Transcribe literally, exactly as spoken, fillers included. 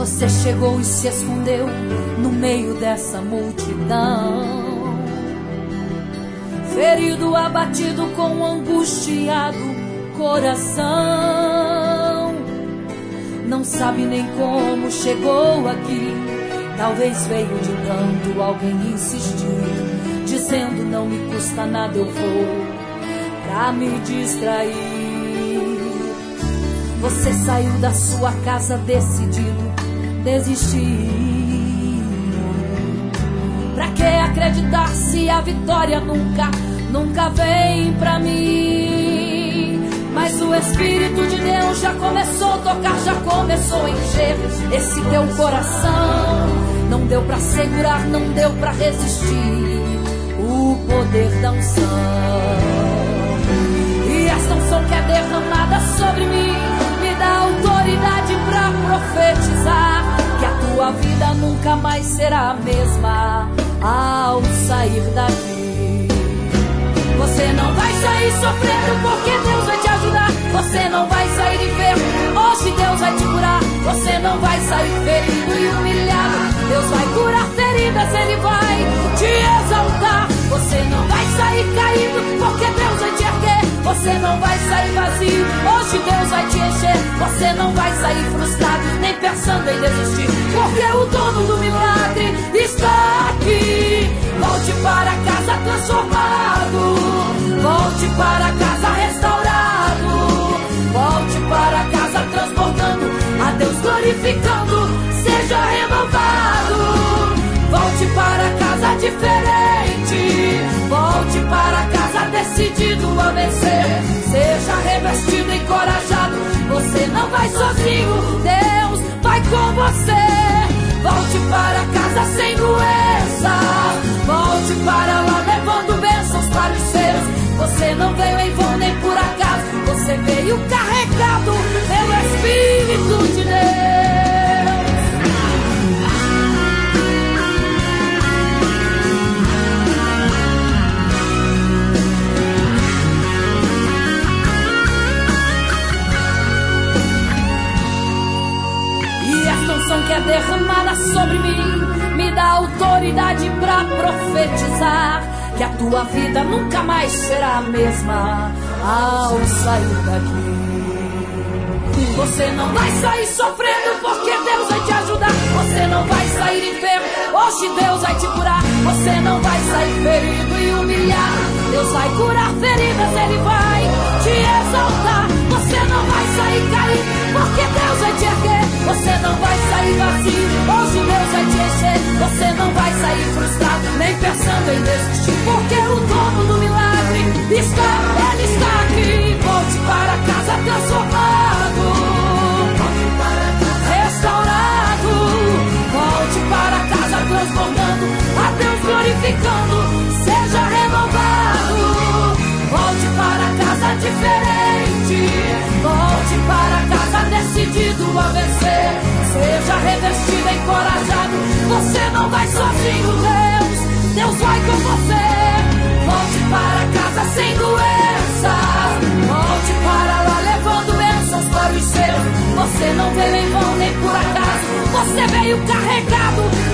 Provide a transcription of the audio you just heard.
Você chegou e se escondeu no meio dessa multidão, ferido, abatido, com um angustiado coração. Não sabe nem como chegou aqui. Talvez veio de tanto alguém insistir, dizendo não me custa nada, eu vou, pra me distrair. Você saiu da sua casa decidido desistir. Pra que acreditar se a vitória nunca, nunca vem pra mim? Mas o Espírito de Deus já começou a tocar, já começou a encher esse teu coração. Não deu pra segurar, não deu pra resistir o poder da unção. E esta unção que é derramada sobre mim me dá autoridade pra profetizar que a tua vida nunca mais será a mesma ao sair daqui. Você não vai sair sofrendo porque Deus vai te ajudar. Você não vai sair enfermo, hoje Deus vai te curar. Você não vai sair ferido e humilhado, Deus vai curar feridas, Ele vai te exaltar. Você não vai sair caído porque Deus vai te erguer. Você não vai sair vazio, hoje Deus vai te encher. Você não vai sair frustrado, nem pensando em desistir, porque o dono do milagre está aqui. Volte para casa transformado, volte para casa restaurado, volte para casa transbordando, a Deus glorificando, seja renovado. Volte para casa diferente, volte para casa decidido a vencer, seja revestido e encorajado. Você não vai sozinho, Deus vai com você. Volte para casa sem doença, volte para lá levando bênçãos para os seus. Você não veio em vão nem por acaso, você veio carregado pelo Espírito de Deus. E esta unção que é derramada sobre mim me dá autoridade pra profetizar que a tua vida nunca mais será a mesma ao sair daqui. Você não vai sair sofrendo porque Deus vai te ajudar. Você não vai sair enfermo, hoje Deus vai te curar. Você não vai sair ferido e humilhado, Deus vai curar feridas, Ele vai te exaltar. Você não vai sair caído porque Deus vai te erguer. Você não vai sair vazio, hoje Deus vai te encher. Você não vai sair frustrado, nem pensando em desistir, porque o dono do milagre está, Ele está aqui. Volte para casa transformado, volte para casa restaurado, volte para casa transformando, a Deus glorificando, seja renovado. Volte para casa diferente, volte para casa decidido a vencer, seja revestido, encorajado. Você não vai sozinho, Deus, Deus vai com você. Volte para casa sem doença, volte para lá levando bênçãos para os seus. Você não veio em vão nem por acaso, você veio carregado